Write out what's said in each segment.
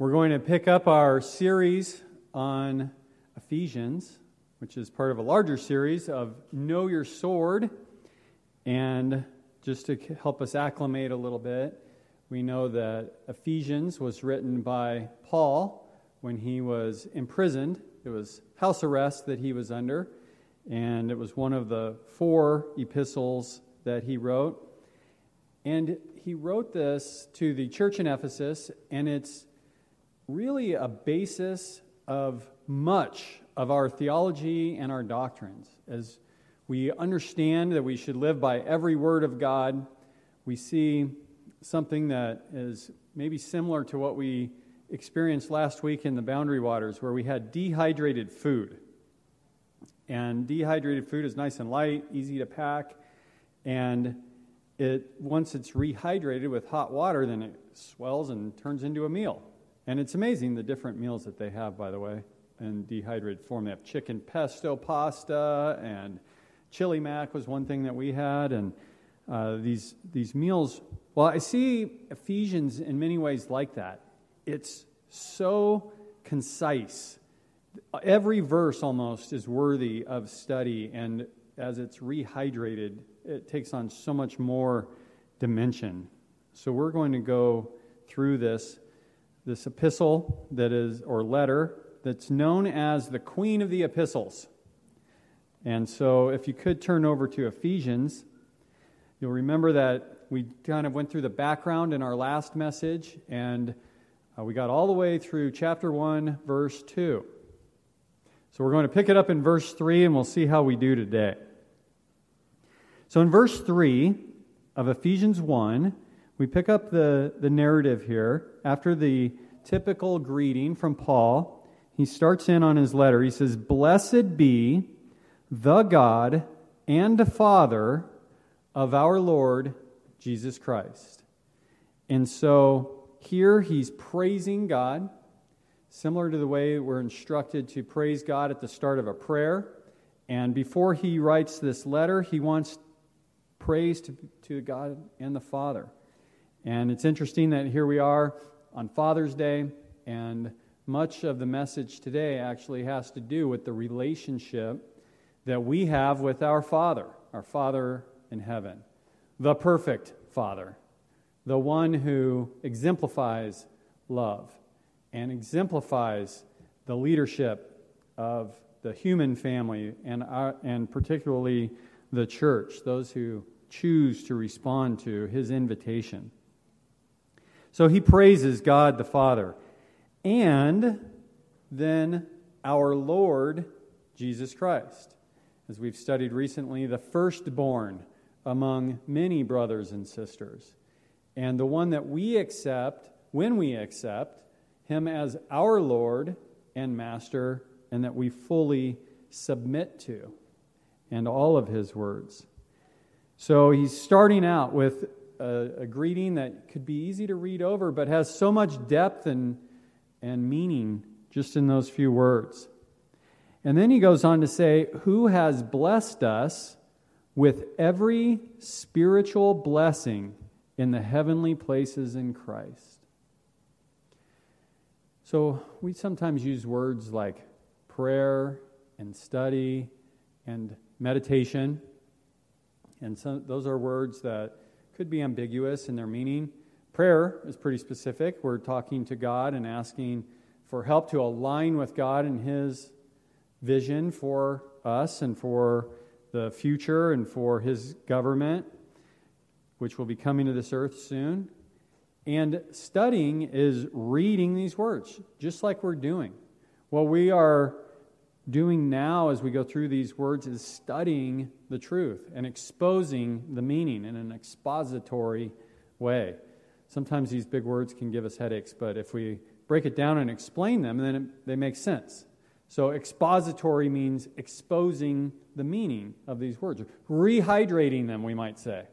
We're going to pick up our series on Ephesians, which is part of a larger series of Know Your Sword. And just to help us acclimate a little bit, we know that Ephesians was written by Paul when he was imprisoned. It was house arrest that he was under, and it was one of the 4 epistles that he wrote. And he wrote this to the church in Ephesus, and it's really a basis of much of our theology and our doctrines. As we understand that we should live by every word of God, we see something that is maybe similar to what we experienced last week in the Boundary Waters, where we had dehydrated food. And dehydrated food is nice and light, easy to pack, and once it's rehydrated with hot water, then it swells and turns into a meal. And it's amazing the different meals that they have, by the way, in dehydrated form. They have chicken pesto pasta, and chili mac was one thing that we had. And these meals, well, I see Ephesians in many ways like that. It's so concise. Every verse almost is worthy of study, and as it's rehydrated, it takes on so much more dimension. So we're going to go through this epistle that is, or letter, that's known as the Queen of the Epistles. And so if you could turn over to Ephesians, you'll remember that we kind of went through the background in our last message, and we got all the way through chapter 1, verse 2. So we're going to pick it up in verse 3, and we'll see how we do today. So in verse 3 of Ephesians 1, we pick up the narrative here. After the typical greeting from Paul, he starts in on his letter. He says, "Blessed be the God and Father of our Lord Jesus Christ." And so here he's praising God, similar to the way we're instructed to praise God at the start of a prayer. And before he writes this letter, he wants praise to God and the Father. And it's interesting that here we are on Father's Day, and much of the message today actually has to do with the relationship that we have with our Father in heaven, the perfect Father, the one who exemplifies love and exemplifies the leadership of the human family and particularly the church, those who choose to respond to his invitation. So he praises God the Father, and then our Lord Jesus Christ. As we've studied recently, the firstborn among many brothers and sisters, and the one that we accept when we accept him as our Lord and Master, and that we fully submit to, and all of his words. So he's starting out with a greeting that could be easy to read over, but has so much depth and meaning just in those few words. And then he goes on to say, "Who has blessed us with every spiritual blessing in the heavenly places in Christ." So we sometimes use words like prayer and study and meditation, and those are words that could be ambiguous in their meaning. Prayer is pretty specific. We're talking to God and asking for help to align with God and his vision for us and for the future and for his government, which will be coming to this earth soon. And studying is reading these words, just like we're doing. What we are doing now as we go through these words is studying the truth and exposing the meaning in an expository way. Sometimes these big words can give us headaches, but if we break it down and explain them, then they make sense. So expository means exposing the meaning of these words, rehydrating them, we might say.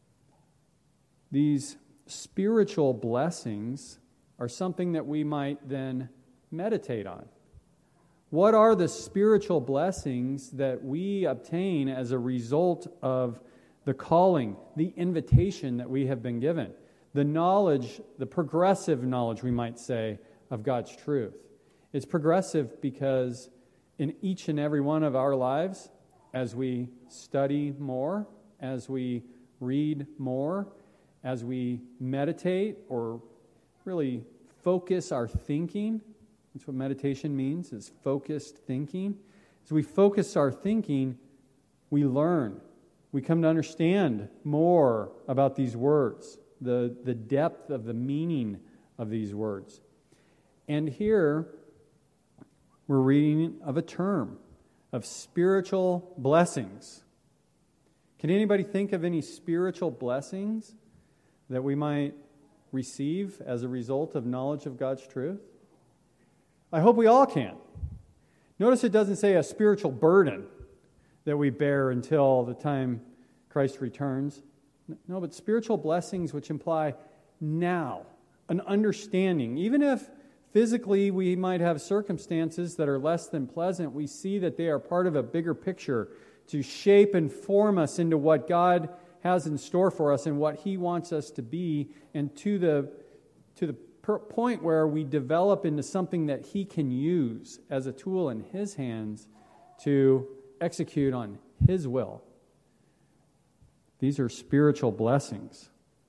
These spiritual blessings are something that we might then meditate on. What are the spiritual blessings that we obtain as a result of the calling, the invitation that we have been given? The knowledge, the progressive knowledge, we might say, of God's truth. It's progressive because in each and every one of our lives, as we study more, as we read more, as we meditate or really focus our thinking, that's what meditation means, is focused thinking. As we focus our thinking, we learn. We come to understand more about these words, the depth of the meaning of these words. And here, we're reading of a term, of spiritual blessings. Can anybody think of any spiritual blessings that we might receive as a result of knowledge of God's truth? I hope we all can. Notice it doesn't say a spiritual burden that we bear until the time Christ returns. No, but spiritual blessings which imply now, an understanding. Even if physically we might have circumstances that are less than pleasant, we see that they are part of a bigger picture to shape and form us into what God has in store for us and what He wants us to be, and to the point where we develop into something that He can use as a tool in His hands to execute on His will. These are spiritual blessings.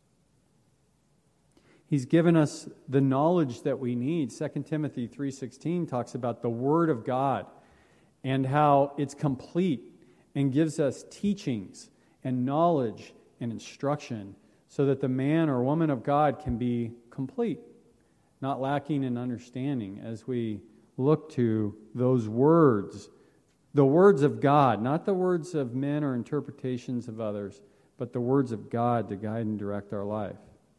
He's given us the knowledge that we need. 2 Timothy 3:16 talks about the Word of God and how it's complete and gives us teachings and knowledge and instruction so that the man or woman of God can be complete, not lacking in understanding as we look to those words, the words of God, not the words of men or interpretations of others, but the words of God to guide and direct our life.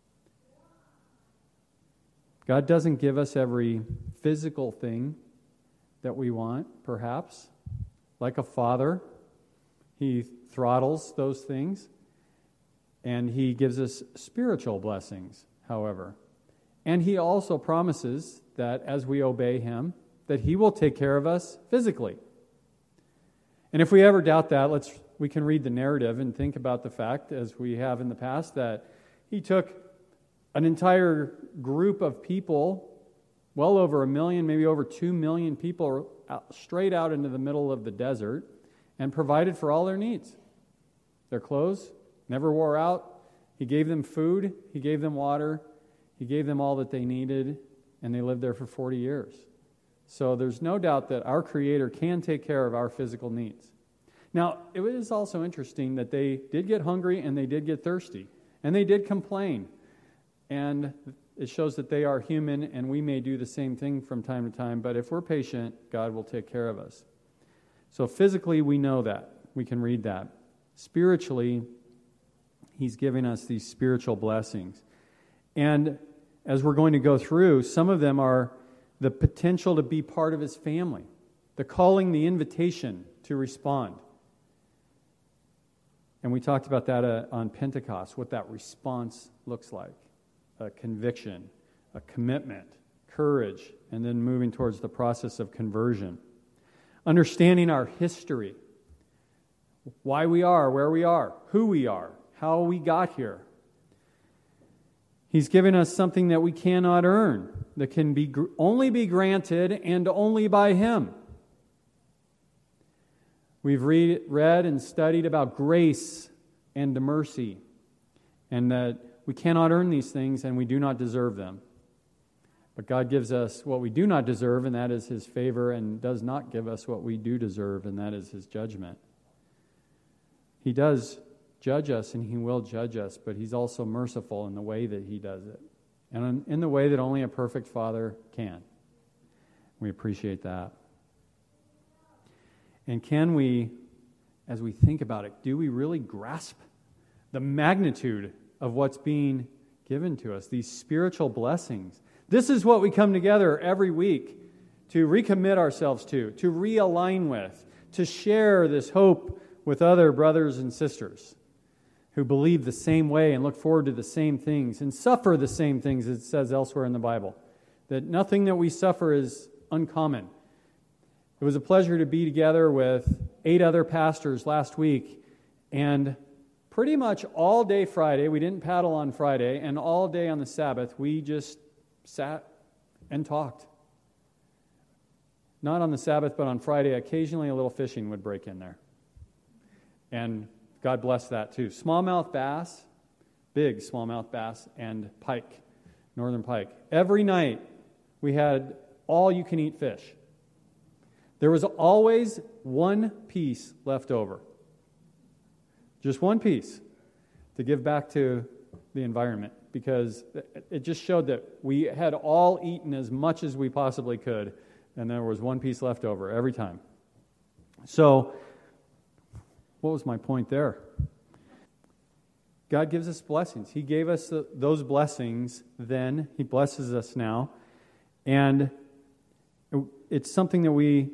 God doesn't give us every physical thing that we want, perhaps. Like a father, He throttles those things, and He gives us spiritual blessings, however. And He also promises that as we obey Him, that He will take care of us physically. And if we ever doubt that, we can read the narrative and think about the fact, as we have in the past, that He took an entire group of people, well over 1 million, maybe over 2 million people, straight out into the middle of the desert and provided for all their needs. Their clothes never wore out. He gave them food. He gave them water. He gave them all that they needed, and they lived there for 40 years. So there's no doubt that our Creator can take care of our physical needs. Now, it is also interesting that they did get hungry and they did get thirsty, and they did complain. And it shows that they are human, and we may do the same thing from time to time, but if we're patient, God will take care of us. So physically, we know that. We can read that. Spiritually, He's giving us these spiritual blessings. And as we're going to go through, some of them are the potential to be part of His family, the calling, the invitation to respond. And we talked about that on Pentecost, what that response looks like. A conviction, a commitment, courage, and then moving towards the process of conversion. Understanding our history, why we are, where we are, who we are, how we got here. He's given us something that we cannot earn, that can only be granted and only by Him. We've read and studied about grace and mercy, and that we cannot earn these things and we do not deserve them. But God gives us what we do not deserve, and that is His favor, and does not give us what we do deserve, and that is His judgment. He does judge us, and He will judge us, but He's also merciful in the way that He does it, and in the way that only a perfect Father can. We appreciate that. And can we, as we think about it, do we really grasp the magnitude of what's being given to us, these spiritual blessings? This is what we come together every week to recommit ourselves to realign with, to share this hope with other brothers and sisters who believe the same way and look forward to the same things and suffer the same things, as it says elsewhere in the Bible. That nothing that we suffer is uncommon. It was a pleasure to be together with 8 other pastors last week, and pretty much all day Friday, we didn't paddle on Friday, and all day on the Sabbath, we just sat and talked. Not on the Sabbath, but on Friday, occasionally a little fishing would break in there. And God bless that too. Smallmouth bass, big smallmouth bass, and pike, northern pike. Every night we had all-you-can-eat fish. There was always one piece left over. Just one piece to give back to the environment, because it just showed that we had all eaten as much as we possibly could, and there was one piece left over every time. So, what was my point there? God gives us blessings. He gave us those blessings then. He blesses us now. And it's something that we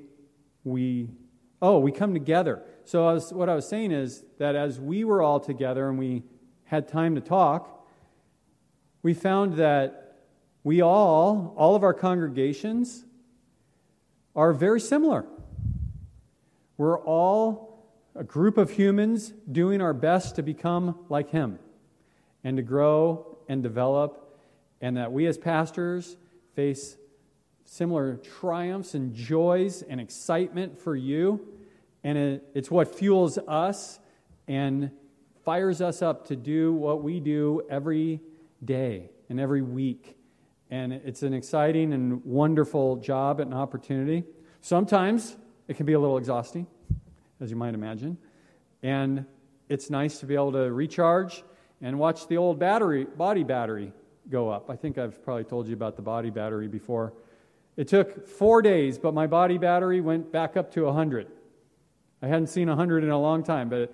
come together. So what I was saying is that as we were all together and we had time to talk, we found that we all of our congregations are very similar. We're all a group of humans doing our best to become like Him and to grow and develop, and that we as pastors face similar triumphs and joys and excitement for you, and it's what fuels us and fires us up to do what we do every day and every week. And it's an exciting and wonderful job and opportunity. Sometimes it can be a little exhausting, as you might imagine. And it's nice to be able to recharge and watch the old body battery go up. I think I've probably told you about the body battery before. It took 4 days, but my body battery went back up to 100. I hadn't seen 100 in a long time, but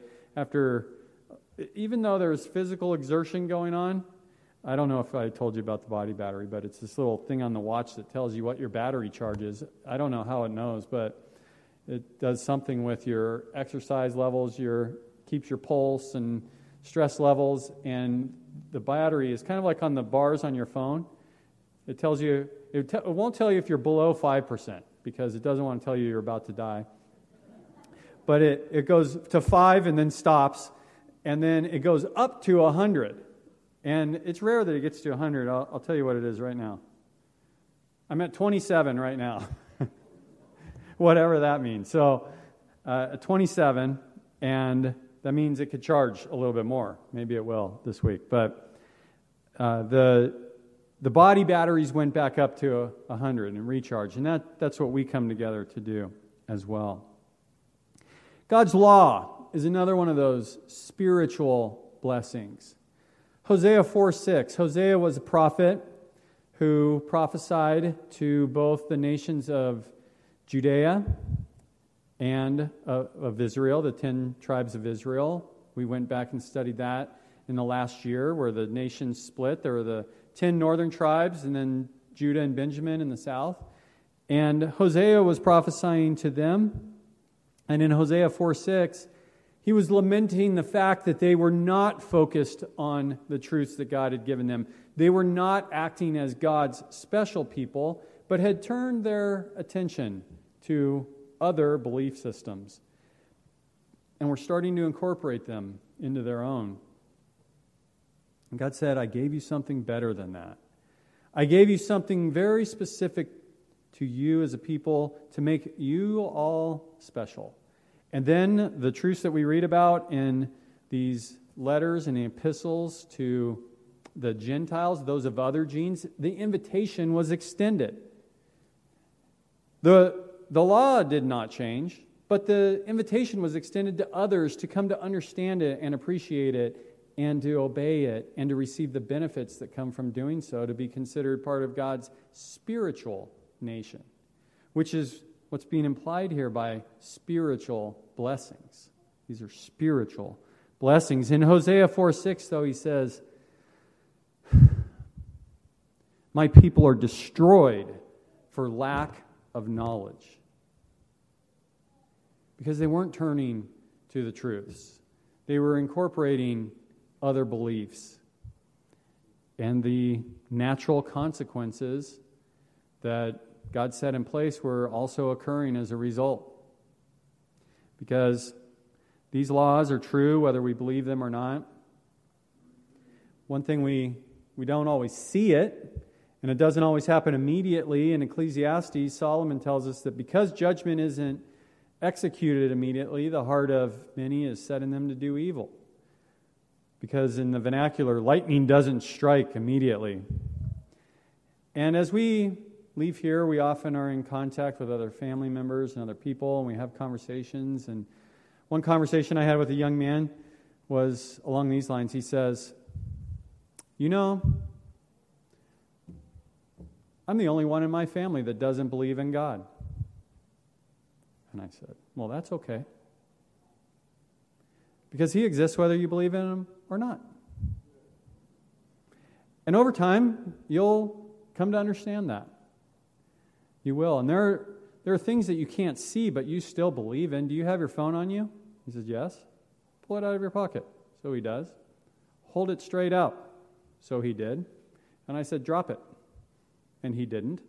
even though there's physical exertion going on, I don't know if I told you about the body battery, but it's this little thing on the watch that tells you what your battery charge is. I don't know how it knows, but it does something with your exercise levels, keeps your pulse and stress levels, and the battery is kind of like on the bars on your phone. It tells you, it won't tell you if you're below 5%, because it doesn't want to tell you you're about to die. But it goes to 5 and then stops, and then it goes up to 100. And it's rare that it gets to 100. I'll tell you what it is right now. I'm at 27 right now. Whatever that means. So 27, and that means it could charge a little bit more. Maybe it will this week. But the body batteries went back up to 100 and recharged. And that's what we come together to do as well. God's law is another one of those spiritual blessings. Hosea 4:6. Hosea was a prophet who prophesied to both the nations of Judea and of Israel, the 10 tribes of Israel. We went back and studied that in the last year, where the nations split. There were the 10 northern tribes, and then Judah and Benjamin in the south. And Hosea was prophesying to them. And in Hosea 4:6, he was lamenting the fact that they were not focused on the truths that God had given them. They were not acting as God's special people, but had turned their attention to other belief systems. And were starting to incorporate them into their own. And God said, I gave you something better than that. I gave you something very specific to you as a people to make you all special. And then the truths that we read about in these letters and the epistles to the Gentiles, those of other genes, the invitation was extended. The law did not change, but the invitation was extended to others to come to understand it and appreciate it and to obey it and to receive the benefits that come from doing so, to be considered part of God's spiritual nation, which is what's being implied here by spiritual blessings. These are spiritual blessings. In Hosea 4:6, though, he says, my people are destroyed for lack of knowledge. Because they weren't turning to the truths. They were incorporating other beliefs. And the natural consequences that God set in place were also occurring as a result. Because these laws are true whether we believe them or not. One thing we don't always see it, And it doesn't always happen immediately. In Ecclesiastes, Solomon tells us that because judgment isn't executed immediately, the heart of many is set in them to do evil. Because in the vernacular, lightning doesn't strike immediately. And as we leave here, we often are in contact with other family members and other people, and we have conversations. And one conversation I had with a young man was along these lines. He says, "You know, I'm the only one in my family that doesn't believe in God." And I said, "Well, that's okay. Because He exists whether you believe in Him or not. And over time, you'll come to understand that. You will. And there are things that you can't see, but you still believe in. Do you have your phone on you?" He says, "Yes." "Pull it out of your pocket." So he does. "Hold it straight out." So he did. And I said, "Drop it." And he didn't.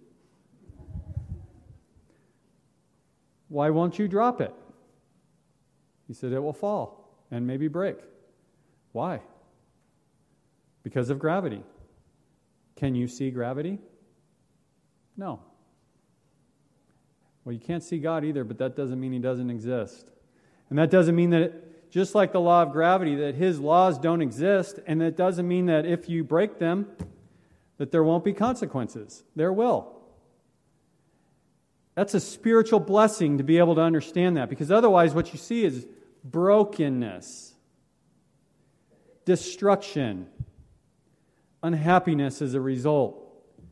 "Why won't you drop it?" He said, "It will fall and maybe break." "Why?" "Because of gravity." "Can you see gravity?" "No." "Well, you can't see God either, but that doesn't mean He doesn't exist. And that doesn't mean that, just like the law of gravity, that His laws don't exist, and that doesn't mean that if you break them, that there won't be consequences. There will. That's a spiritual blessing to be able to understand that, because otherwise what you see is brokenness, destruction, unhappiness as a result.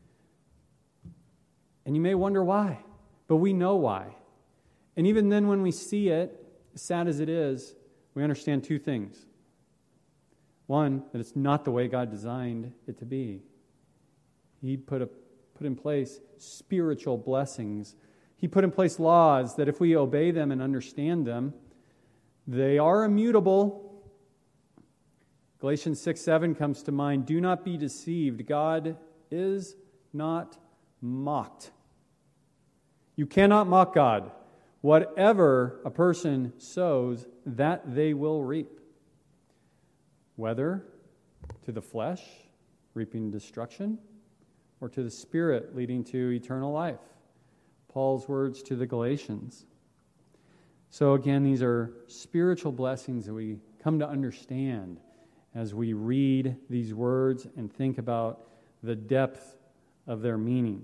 And you may wonder why, but we know why. And even then when we see it, as sad as it is, we understand two things. One, that it's not the way God designed it to be. He put in place spiritual blessings. He put in place laws that if we obey them and understand them, they are immutable. Galatians 6:7 comes to mind. "Do not be deceived. God is not mocked." You cannot mock God. Whatever a person sows, that they will reap. Whether to the flesh, reaping destruction, or to the Spirit, leading to eternal life. Paul's words to the Galatians. So again, these are spiritual blessings that we come to understand as we read these words and think about the depth of their meaning.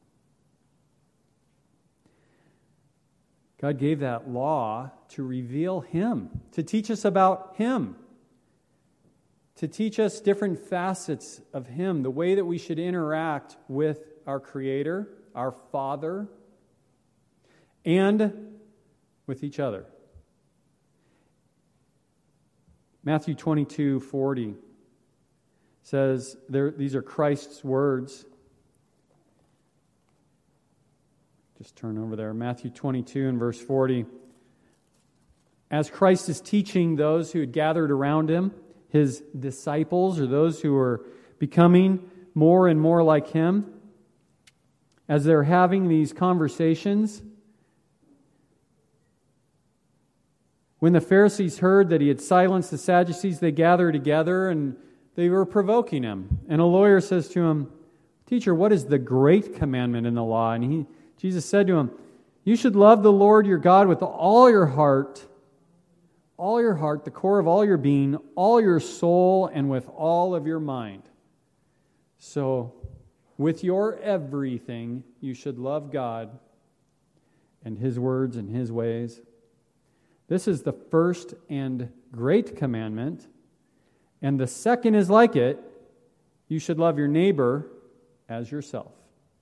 God gave that law to reveal Him, to teach us about Him, to teach us different facets of Him, the way that we should interact with our Creator, our Father, and with each other. Matthew 22:40 says, these are Christ's words. Just turn over there. Matthew 22 and verse 40. As Christ is teaching those who had gathered around Him, His disciples, or those who were becoming more and more like Him, as they're having these conversations, when the Pharisees heard that He had silenced the Sadducees, they gathered together and they were provoking Him. And a lawyer says to him, "Teacher, what is the great commandment in the law?" And Jesus said to him, "You should love the Lord your God with all your heart, the core of all your being, all your soul, and with all of your mind." So, with your everything, you should love God and His words and His ways. This is the first and great commandment, and the second is like it. You should love your neighbor as yourself.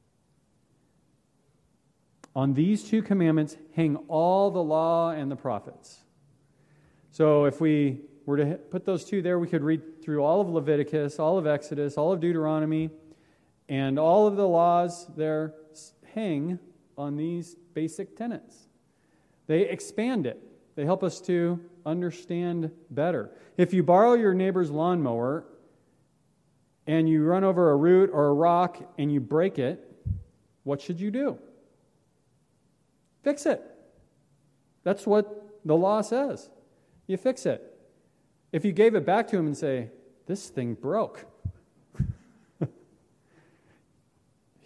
On these two commandments hang all the law and the prophets. So if we were to put those two there, we could read through all of Leviticus, all of Exodus, all of Deuteronomy, and all of the laws there hang on these basic tenets. They expand it. They help us to understand better. If you borrow your neighbor's lawnmower and you run over a root or a rock and you break it, what should you do? Fix it. That's what the law says. You fix it. If you gave it back to him and say, "This thing broke,"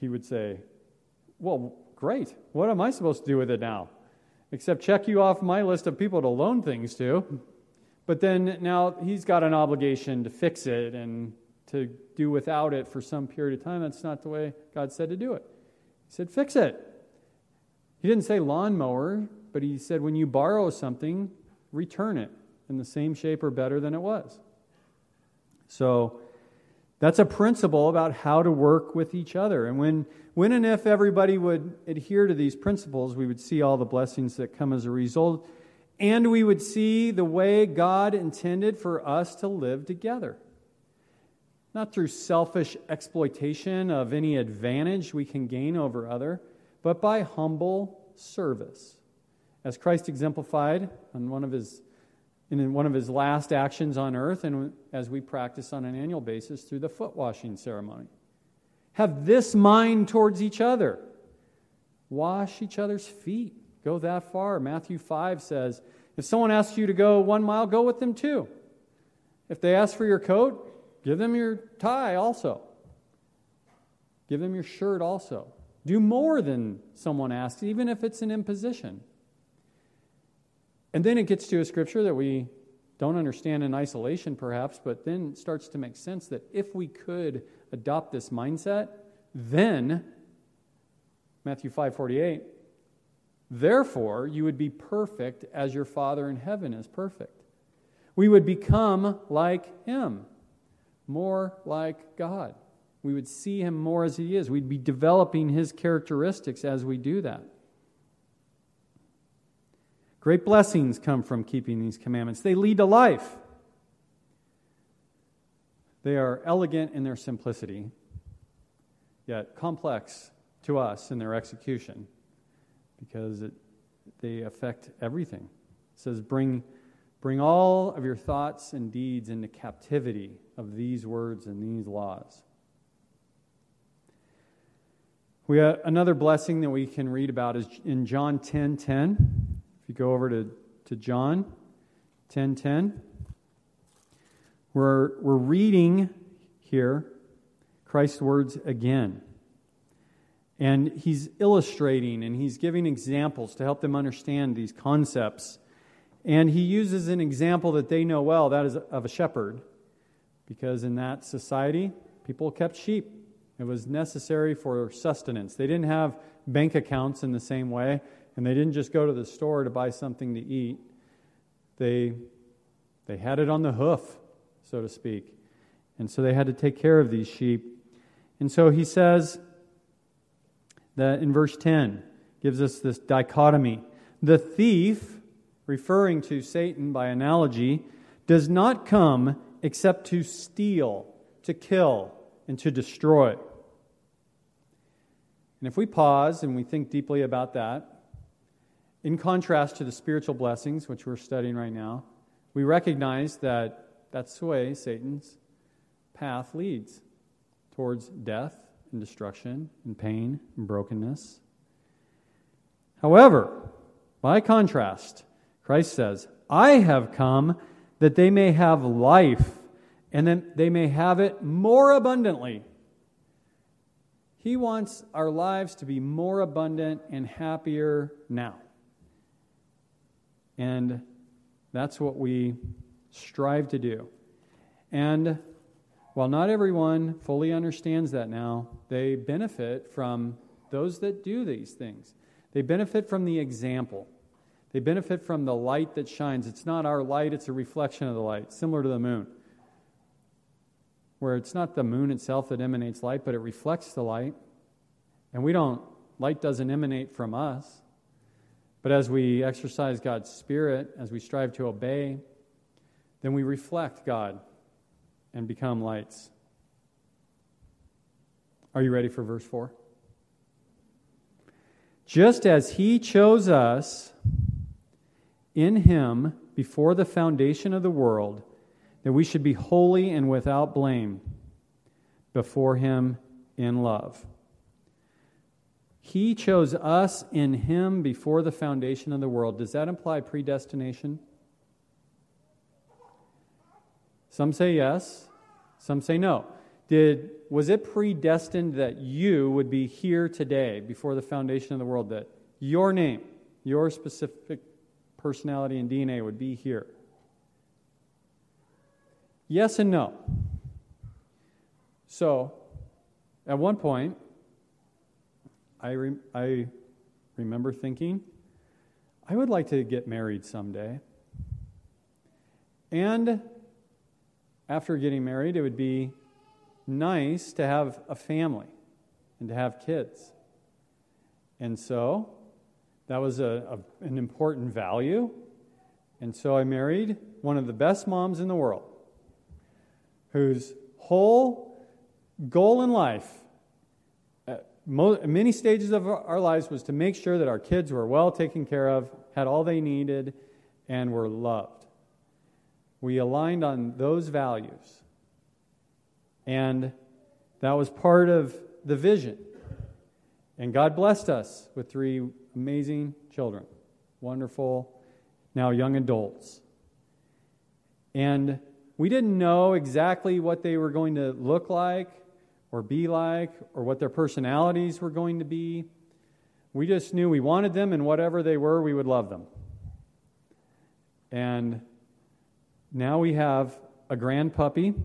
he would say, well, great. What am I supposed to do with it now? Except check you off my list of people to loan things to. But then now he's got an obligation to fix it and to do without it for some period of time. That's not the way God said to do it. He said, fix it. He didn't say lawnmower, but he said when you borrow something, return it in the same shape or better than it was. So that's a principle about how to work with each other. And when and if everybody would adhere to these principles, we would see all the blessings that come as a result. And we would see the way God intended for us to live together. Not through selfish exploitation of any advantage we can gain over other, but by humble service. As Christ exemplified in one of his last actions on earth, and as we practice on an annual basis through the foot washing ceremony. Have this mind towards each other. Wash each other's feet. Go that far. Matthew 5 says, if someone asks you to go 1 mile, go with them 2. If they ask for your coat, give them your tie also. Give them your shirt also. Do more than someone asks, even if it's an imposition. And then it gets to a scripture that we don't understand in isolation perhaps, but then it starts to make sense that if we could adopt this mindset, then, Matthew 5:48, therefore you would be perfect as your Father in heaven is perfect. We would become like Him, more like God. We would see Him more as He is. We'd be developing His characteristics as we do that. Great blessings come from keeping these commandments. They lead to life. They are elegant in their simplicity, yet complex to us in their execution, because they affect everything. It says, bring all of your thoughts and deeds into captivity of these words and these laws. We have another blessing that we can read about is in John 10:10. If you go over to John 10:10, we're reading here Christ's words again. And he's illustrating and he's giving examples to help them understand these concepts. And he uses an example that they know well, that is of a shepherd. Because in that society, people kept sheep. It was necessary for sustenance. They didn't have bank accounts in the same way, and they didn't just go to the store to buy something to eat. They had it on the hoof, so to speak. And so they had to take care of these sheep. And so he says that in verse 10, gives us this dichotomy. The thief, referring to Satan by analogy, does not come except to steal, to kill, and to destroy. And if we pause and we think deeply about that, in contrast to the spiritual blessings, which we're studying right now, we recognize that that's the way Satan's path leads towards death and destruction and pain and brokenness. However, by contrast, Christ says, I have come that they may have life, and that they may have it more abundantly. He wants our lives to be more abundant and happier now. And that's what we strive to do. And while not everyone fully understands that now, they benefit from those that do these things. They benefit from the example. They benefit from the light that shines. It's not our light, it's a reflection of the light, similar to the moon, where it's not the moon itself that emanates light, but it reflects the light. And light doesn't emanate from us. But as we exercise God's Spirit, as we strive to obey, then we reflect God and become lights. Are you ready for verse 4? Just as He chose us in Him before the foundation of the world, that we should be holy and without blame before Him in love. He chose us in Him before the foundation of the world. Does that imply predestination? Some say yes, some say no. Was it predestined that you would be here today before the foundation of the world, that your name, your specific personality and DNA would be here? Yes and no. So, at one point, I remember thinking, I would like to get married someday. And after getting married, it would be nice to have a family and to have kids. And so that was an important value. And so I married one of the best moms in the world, whose whole goal in life, at many stages of our lives, was to make sure that our kids were well taken care of, had all they needed, and were loved. We aligned on those values. And that was part of the vision. And God blessed us with 3 amazing children, wonderful, now young adults. And we didn't know exactly what they were going to look like or be like or what their personalities were going to be. We just knew we wanted them, and whatever they were, we would love them. And now we have a grand puppy,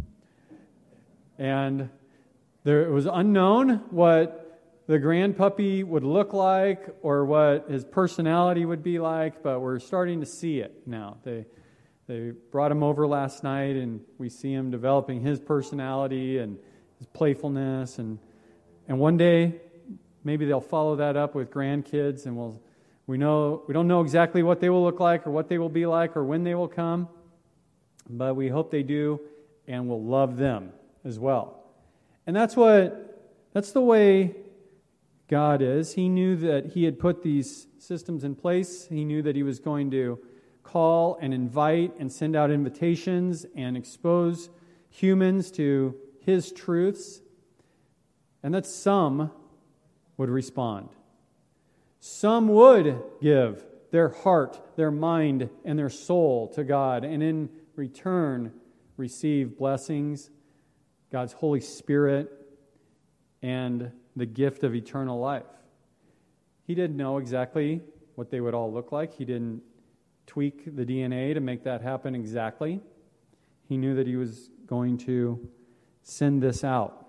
and it was unknown what the grand puppy would look like or what his personality would be like, but we're starting to see it now. They brought him over last night, and we see him developing his personality and his playfulness, and one day maybe they'll follow that up with grandkids, and we don't know exactly what they will look like or what they will be like or when they will come. But we hope they do, and we'll love them as well. And that's the way God is. He knew that He had put these systems in place. He knew that He was going to call and invite and send out invitations and expose humans to His truths, and that some would respond. Some would give their heart, their mind, and their soul to God, and in return receive blessings, God's Holy Spirit, and the gift of eternal life. He didn't know exactly what they would all look like. He didn't tweak the DNA to make that happen exactly. He knew that He was going to send this out.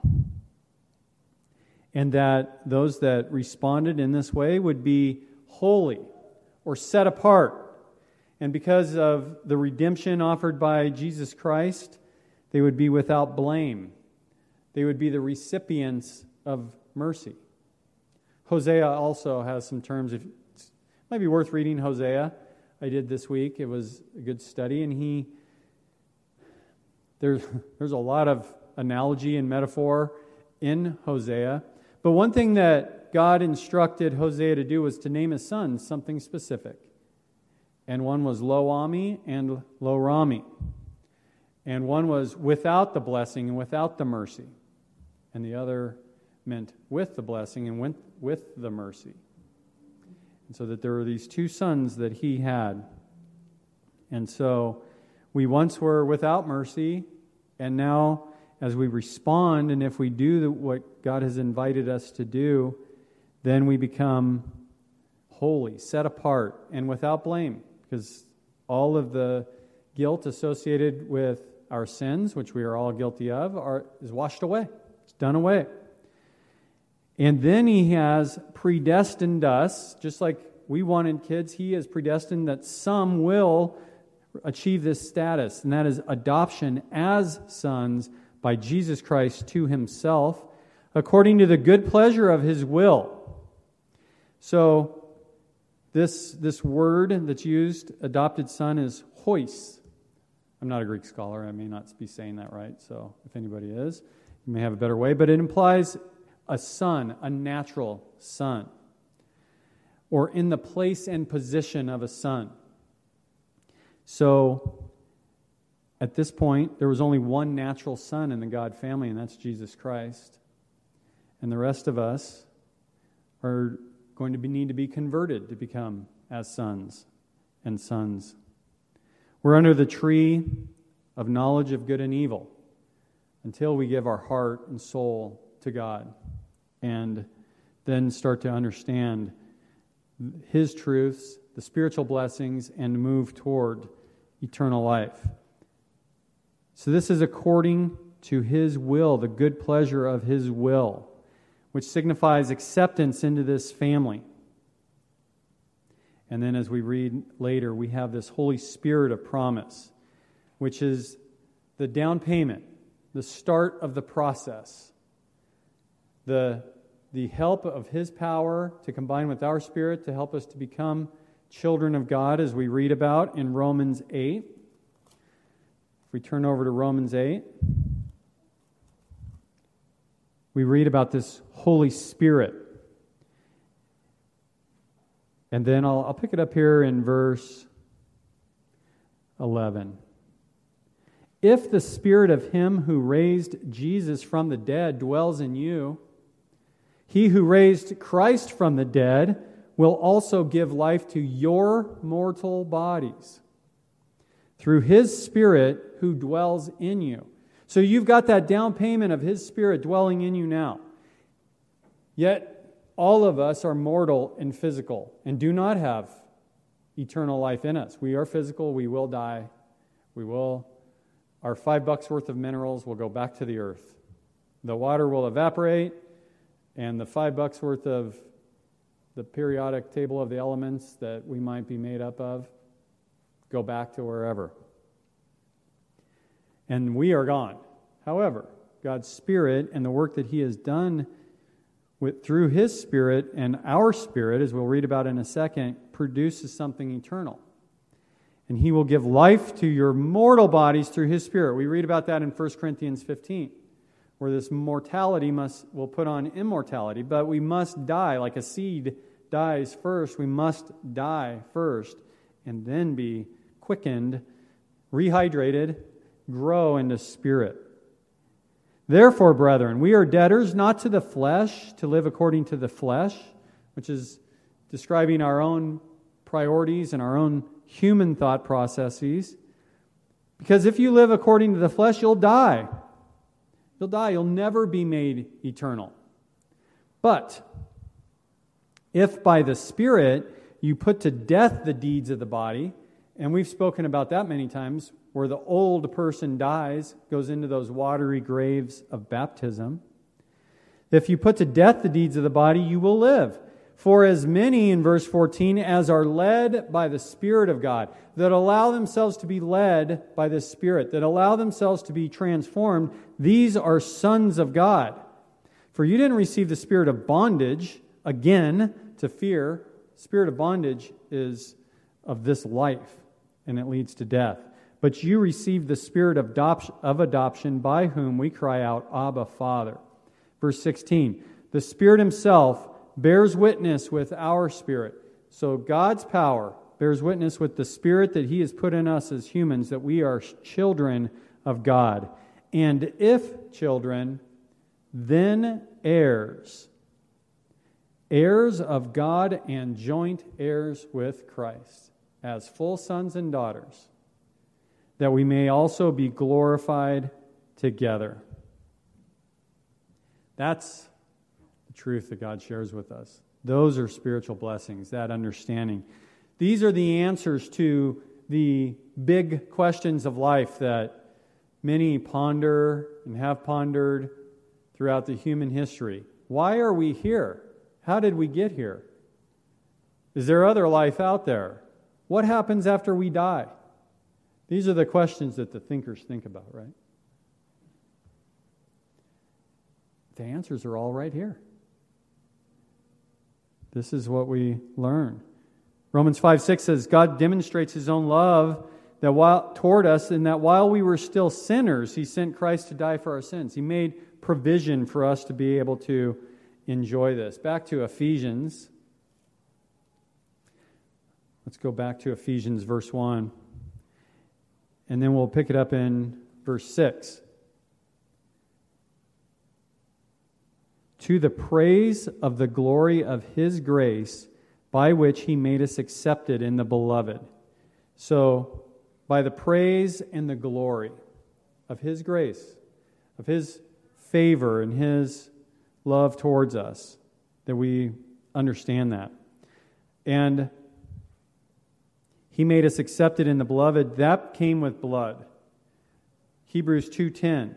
And that those that responded in this way would be holy or set apart. And because of the redemption offered by Jesus Christ, they would be without blame. They would be the recipients of mercy. Hosea also has some terms. It might be worth reading Hosea. I did this week. It was a good study, and there's a lot of analogy and metaphor in Hosea. But one thing that God instructed Hosea to do was to name his sons something specific. And one was Lo-Ami and Lo-Rami. And one was without the blessing and without the mercy. And the other meant with the blessing and with the mercy. And so that there were these 2 sons that he had. And so we once were without mercy, and now as we respond, and if we do what God has invited us to do, then we become holy, set apart, and without blame. Because all of the guilt associated with our sins, which we are all guilty of, is washed away. It's done away. And then He has predestined us, just like we wanted kids, He has predestined that some will achieve this status, and that is adoption as sons by Jesus Christ to Himself, according to the good pleasure of His will. So, this word that's used, adopted son, is hois. I'm not a Greek scholar. I may not be saying that right. So if anybody is, you may have a better way. But it implies a son, a natural son, or in the place and position of a son. So at this point, there was only one natural son in the God family, and that's Jesus Christ. And the rest of us are going to need to be converted to become as sons and sons. We're under the tree of knowledge of good and evil. until we give our heart and soul to God and then start to understand His truths, the spiritual blessings, and move toward eternal life. So this is according to His will, the good pleasure of His will, which signifies acceptance into this family. And then as we read later, we have this Holy Spirit of promise, which is the down payment, the start of the process, the help of His power to combine with our spirit to help us to become children of God, as we read about in Romans 8. If we turn over to Romans 8, we read about this Holy Spirit. And then I'll pick it up here in verse 11. If the Spirit of Him who raised Jesus from the dead dwells in you, He who raised Christ from the dead will also give life to your mortal bodies through His Spirit who dwells in you. So you've got that down payment of His Spirit dwelling in you now. Yet all of us are mortal and physical and do not have eternal life in us. We are physical, we will die. Our $5 worth of minerals will go back to the earth. The water will evaporate, and the $5 worth of the periodic table of the elements that we might be made up of go back to wherever. And we are gone. However, God's Spirit and the work that He has done through His Spirit and our spirit, as we'll read about in a second, produces something eternal. And He will give life to your mortal bodies through His Spirit. We read about that in 1 Corinthians 15, where this mortality will put on immortality. But we must die, like a seed dies first. We must die first and then be quickened, rehydrated, grow into spirit. Therefore, brethren, we are debtors not to the flesh, to live according to the flesh, which is describing our own priorities and our own human thought processes. Because if you live according to the flesh, you'll die. You'll die. You'll never be made eternal. But if by the Spirit you put to death the deeds of the body, and we've spoken about that many times, where the old person dies, goes into those watery graves of baptism. If you put to death the deeds of the body, you will live. For as many, in verse 14, as are led by the Spirit of God, that allow themselves to be led by the Spirit, that allow themselves to be transformed, these are sons of God. For you didn't receive the spirit of bondage, again, to fear. Spirit of bondage is of this life, and it leads to death. But you received the Spirit of adoption, by whom we cry out, Abba, Father. Verse 16, the Spirit Himself bears witness with our spirit. So God's power bears witness with the Spirit that He has put in us as humans, that we are children of God. And if children, then heirs. Heirs of God and joint heirs with Christ, as full sons and daughters, that we may also be glorified together. That's the truth that God shares with us. Those are spiritual blessings, that understanding. These are the answers to the big questions of life that many ponder and have pondered throughout the human history. Why are we here? How did we get here? Is there other life out there? What happens after we die? These are the questions that the thinkers think about, right? The answers are all right here. This is what we learn. Romans 5:6 says, God demonstrates His own love toward us, in that while we were still sinners, He sent Christ to die for our sins. He made provision for us to be able to enjoy this. Back to Ephesians. Let's go back to Ephesians verse 1. And then we'll pick it up in verse 6. To the praise of the glory of His grace, by which He made us accepted in the Beloved. So, by the praise and the glory of His grace, of His favor and His love towards us, that we understand that. And He made us accepted in the Beloved. That came with blood. Hebrews 2:10.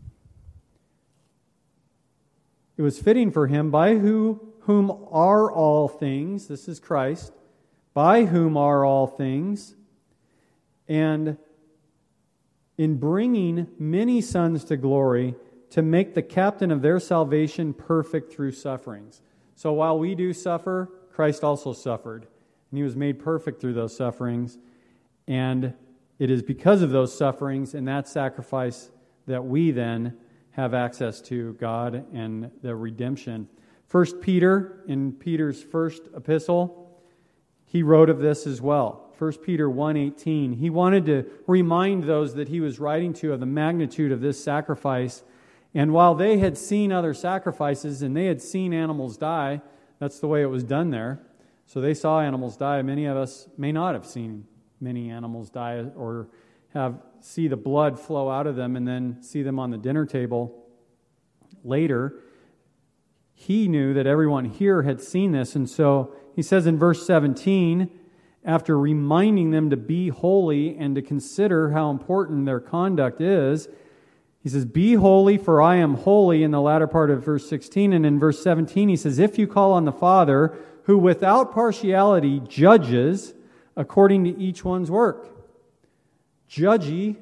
It was fitting for Him, by whom are all things, this is Christ, by whom are all things, and in bringing many sons to glory, to make the captain of their salvation perfect through sufferings. So while we do suffer, Christ also suffered, and He was made perfect through those sufferings, and it is because of those sufferings and that sacrifice that we then have access to God and the redemption. 1 Peter, in Peter's first epistle, he wrote of this as well. 1 Peter 1:18. He wanted to remind those that he was writing to of the magnitude of this sacrifice. And while they had seen other sacrifices and they had seen animals die, that's the way it was done there. So they saw animals die. Many of us may not have seen many animals die or see the blood flow out of them and then see them on the dinner table later. He knew that everyone here had seen this, and so he says in verse 17, after reminding them to be holy and to consider how important their conduct is, he says, "Be holy, for I am holy," in the latter part of verse 16. And in verse 17, he says, "If you call on the Father, who without partiality judges according to each one's work." Judging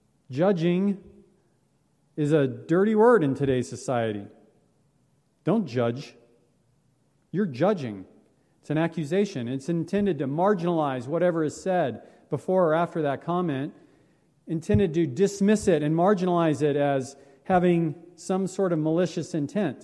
is a dirty word in today's society. Don't judge. You're judging. It's an accusation. It's intended to marginalize whatever is said before or after that comment, intended to dismiss it and marginalize it as having some sort of malicious intent.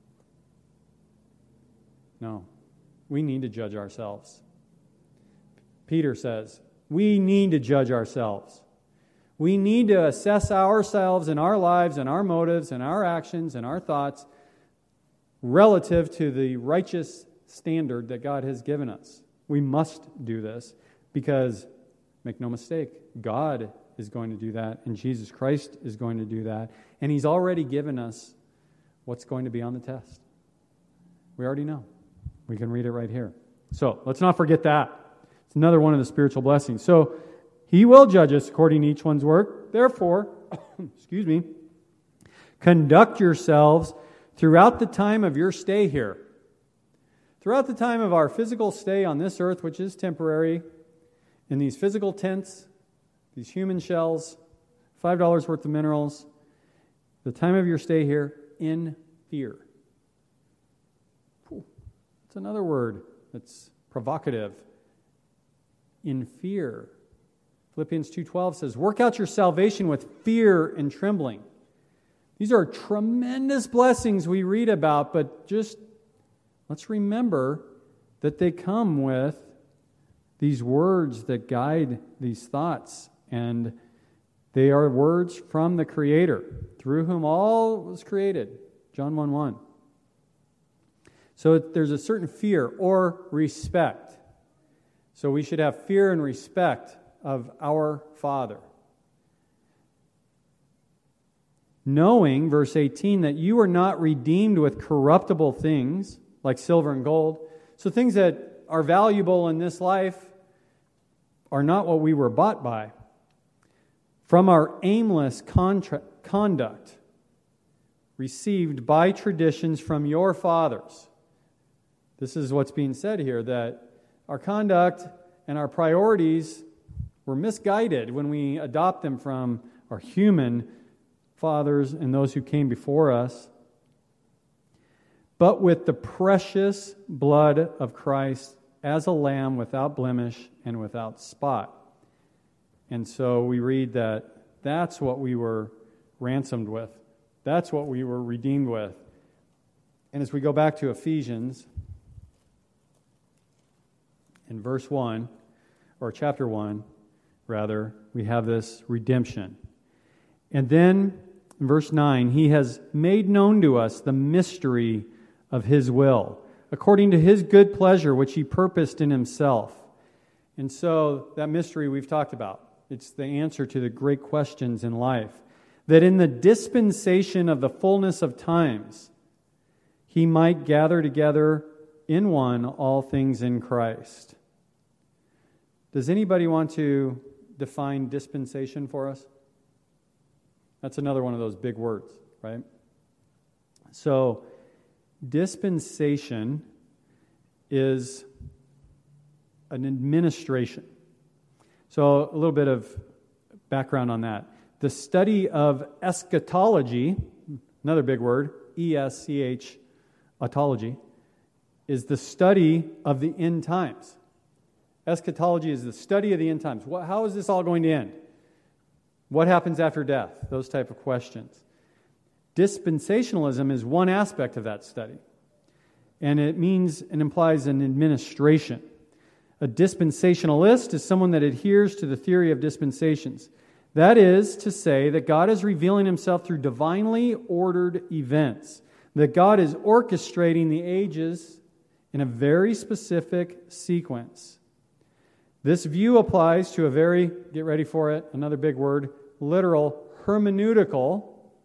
No, we need to judge ourselves. Peter says, we need to judge ourselves. We need to assess ourselves and our lives and our motives and our actions and our thoughts relative to the righteous standard that God has given us. We must do this because, make no mistake, God is going to do that and Jesus Christ is going to do that. And He's already given us what's going to be on the test. We already know. We can read it right here. So let's not forget that. It's another one of the spiritual blessings. So He will judge us according to each one's work. Therefore, conduct yourselves throughout the time of your stay here. Throughout the time of our physical stay on this earth, which is temporary, in these physical tents, these human shells, $5 worth of minerals, the time of your stay here, in fear. It's another word that's provocative. In fear. Philippians 2:12 says, "Work out your salvation with fear and trembling." These are tremendous blessings we read about, but just let's remember that they come with these words that guide these thoughts, and they are words from the Creator, through whom all was created. John 1:1. So there's a certain fear or respect. So we should have fear and respect of our Father. Knowing, verse 18, that you are not redeemed with corruptible things, like silver and gold. So things that are valuable in this life are not what we were bought by. From our aimless conduct, received by traditions from your fathers. This is what's being said here, that our conduct and our priorities were misguided when we adopt them from our human fathers and those who came before us. But with the precious blood of Christ as a lamb without blemish and without spot. And so we read that that's what we were ransomed with. That's what we were redeemed with. And as we go back to Ephesians, in verse 1, or chapter 1, rather, we have this redemption. And then, in verse 9, He has made known to us the mystery of His will, according to His good pleasure, which He purposed in Himself. And so, that mystery we've talked about. It's the answer to the great questions in life. that in the dispensation of the fullness of times he might gather together in one all things in Christ. Does anybody want to define dispensation for us? That's another one of those big words, right? So, dispensation is an administration. So, a little bit of background on that. The study of eschatology, another big word, E-S-C-H, autology, is the study of the end times. Eschatology is the study of the end times. How is this all going to end? What happens after death? Those type of questions. Dispensationalism is one aspect of that study. And it means and implies an administration. A dispensationalist is someone that adheres to the theory of dispensations. That is to say that God is revealing himself through divinely ordered events. That God is orchestrating the ages in a very specific sequence. This view applies to a very, get ready for it, another big word, literal hermeneutical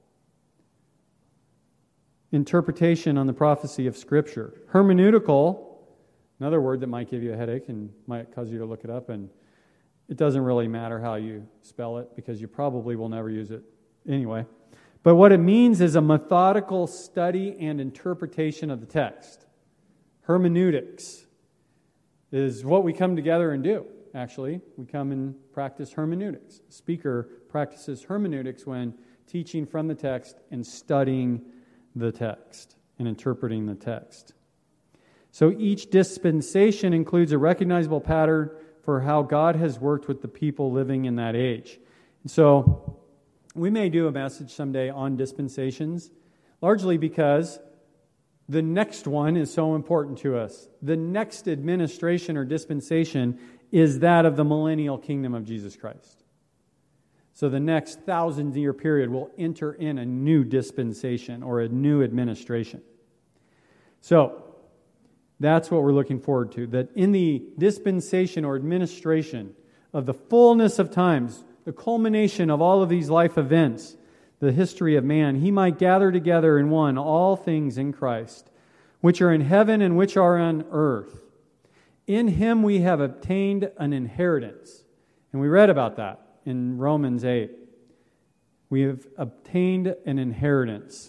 interpretation on the prophecy of Scripture. Hermeneutical, another word that might give you a headache and might cause you to look it up, and it doesn't really matter how you spell it because you probably will never use it anyway. But what it means is a methodical study and interpretation of the text. Hermeneutics is what we come together and do, actually. We come and practice hermeneutics. A speaker practices hermeneutics when teaching from the text and studying the text and interpreting the text. So each dispensation includes a recognizable pattern for how God has worked with the people living in that age. And so we may do a message someday on dispensations, largely because the next one is so important to us. The next administration or dispensation is that of the millennial kingdom of Jesus Christ. So the next 1,000-year period will enter in a new dispensation or a new administration. So that's what we're looking forward to, that in the dispensation or administration of the fullness of times, the culmination of all of these life events, the history of man, he might gather together in one all things in Christ, which are in heaven and which are on earth. In him we have obtained an inheritance. And we read about that in Romans 8. We have obtained an inheritance.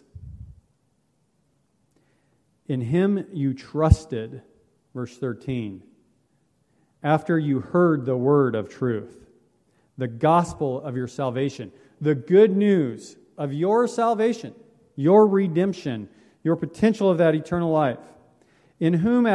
In him you trusted, verse 13, after you heard the word of truth, the gospel of your salvation, the good news of your salvation, your redemption, your potential of that eternal life, in whom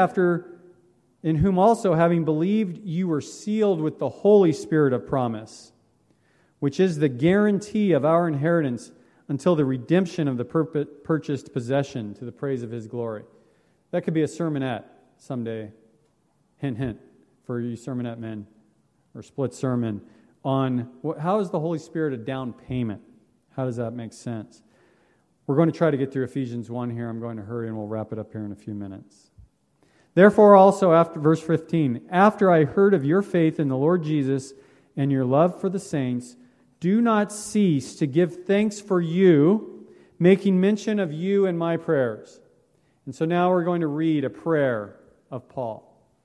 also, having believed, you were sealed with the Holy Spirit of promise, which is the guarantee of our inheritance until the redemption of the purchased possession to the praise of his glory. That could be a sermonette someday. Hint, hint, for you sermonette men, or split sermon on how is the Holy Spirit a down payment? How does that make sense? We're going to try to get through Ephesians 1 here. I'm going to hurry and we'll wrap it up here in a few minutes. Therefore also, after verse 15, after I heard of your faith in the Lord Jesus and your love for the saints, do not cease to give thanks for you, making mention of you in my prayers. And so now we're going to read a prayer of Paul.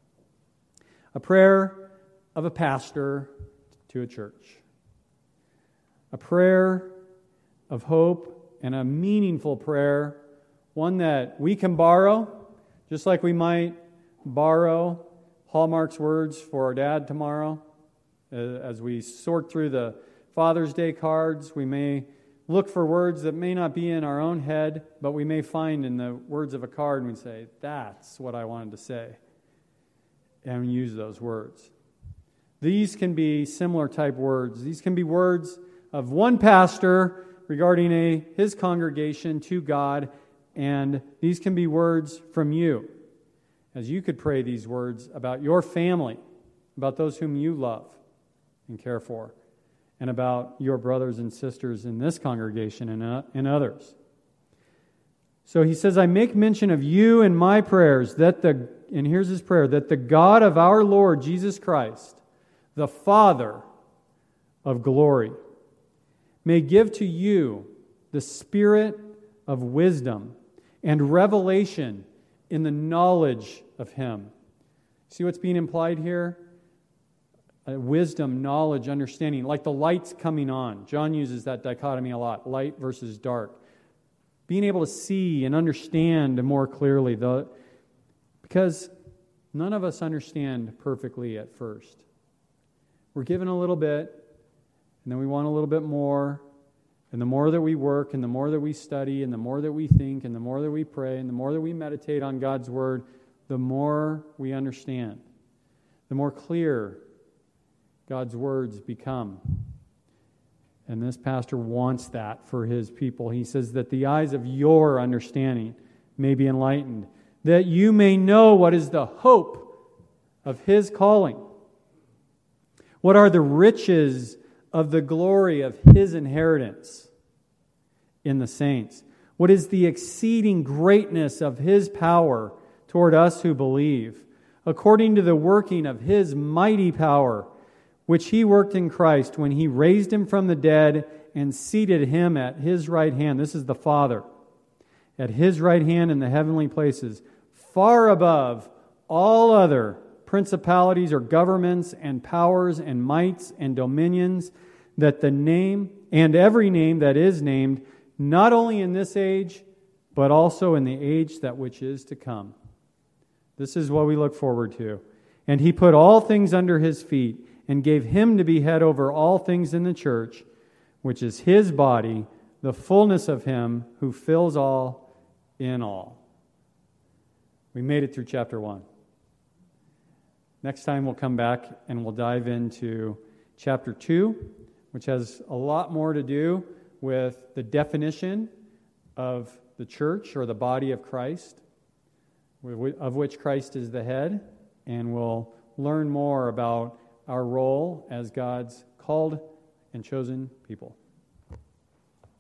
A prayer of a pastor to a church. A prayer of hope and a meaningful prayer, one that we can borrow, just like we might borrow Hallmark's words for our dad tomorrow. As we sort through the Father's Day cards, we may look for words that may not be in our own head, but we may find in the words of a card and we say, that's what I wanted to say. And use those words. These can be similar type words. These can be words of one pastor regarding his congregation to God, and these can be words from you, as you could pray these words about your family, about those whom you love and care for, and about your brothers and sisters in this congregation and others. So he says, I make mention of you in my prayers, and here's his prayer, that the God of our Lord Jesus Christ, the Father of glory, may give to you the spirit of wisdom and revelation in the knowledge of Him. See what's being implied here? Wisdom, knowledge, understanding, like the lights coming on. John uses that dichotomy a lot, light versus dark. Being able to see and understand more clearly, because none of us understand perfectly at first. We're given a little bit, and then we want a little bit more, and the more that we work, and the more that we study, and the more that we think, and the more that we pray, and the more that we meditate on God's Word, the more we understand, the more clear God's words become. And this pastor wants that for his people. He says that the eyes of your understanding may be enlightened, that you may know what is the hope of His calling. What are the riches of the glory of His inheritance in the saints? What is the exceeding greatness of His power toward us who believe, according to the working of His mighty power, which He worked in Christ when He raised Him from the dead and seated Him at His right hand. This is the Father. At His right hand in the heavenly places, far above all other principalities or governments and powers and mights and dominions, that the name and every name that is named, not only in this age, but also in the age that which is to come. This is what we look forward to. And He put all things under His feet, and gave Him to be head over all things in the church, which is His body, the fullness of Him who fills all in all. We made it through chapter 1. Next time we'll come back and we'll dive into chapter 2, which has a lot more to do with the definition of the church or the body of Christ, of which Christ is the head, and we'll learn more about our role as God's called and chosen people.